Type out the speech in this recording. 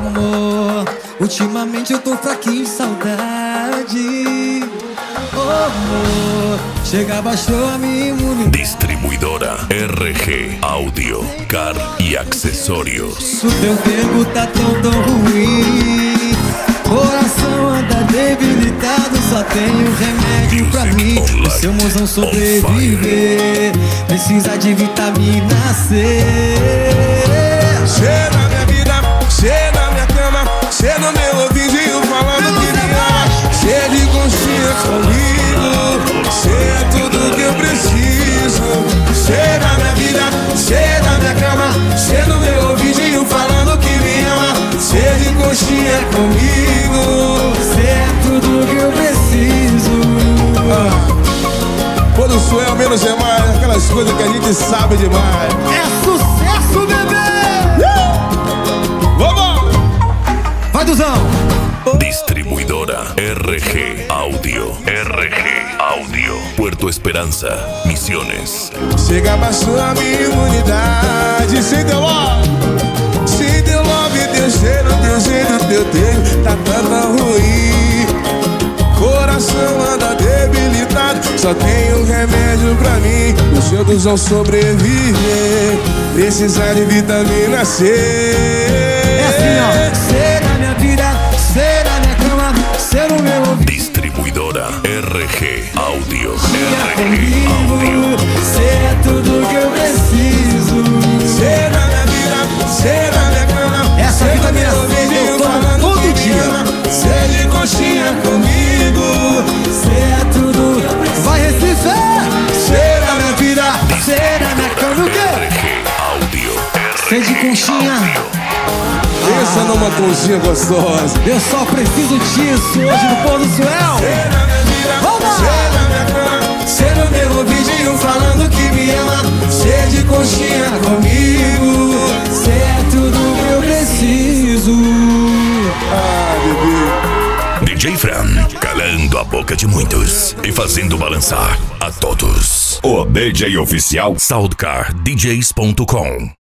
amor, ultimamente eu tô fraquinho de saudade. Oh, amor, chega, baixou a minha imunidade. Distribuidora RG Audio, Car e Acessórios. O teu tempo tá tão ruim, coração anda debilitado, só tenho remédio pra mim. O seu mozão sobreviver precisa de vitamina C. Cê na minha vida, cê na minha cama, cê no meu ouvidinho falando que me ama. Cê de conchinha comigo, cê é tudo que eu preciso. Cê na minha vida, cê na minha cama, cê no meu ouvidinho falando que me ama. Cê de conchinha comigo, Cê é tudo que eu preciso. quando sou eu, menos é mais. Aquelas coisas que a gente sabe demais. É sucesso, bebê! Vamos! Vai, Duzão! Distribuidora RG Audio, RG Audio, Puerto Esperanza, Misiones. Chega, baixou a minha imunidade. Sem teu love, sem teu love, teu cheiro, teu jeito, teu tempo tá tão ruim. Coração anda debilitado, só tem um remédio pra mim. O seu Duzão sobreviver precisa de vitamina C. É assim, ó. Cê na minha vida, cê na minha cama, cê no meu ouvido. Distribuidora RG Audio, RG Comigo, Audio. cê é tudo que eu preciso. Cê na minha vida, cê na minha cama, Essa cê vitamina no meu C eu ouvidinho tomo falando todo que me dia. ama. Cê de conchinha comigo, Cê é tudo. Vai, Recife! Cê na minha vida, cê na minha cama, o quê? RG Audio, Cê de conchinha. pensa numa conchinha gostosa. Eu só preciso disso hoje no Pôr do Suel. Cê na minha vida, Vamos! cê na minha cama, cê no meu ouvidinho falando que me ama. Cê de conchinha comigo. Cê é tudo que eu preciso. Ah, bebê. DJ Fran, calando a boca de muitos e fazendo balançar a todos. O DJ oficial SoundcarDJs.com.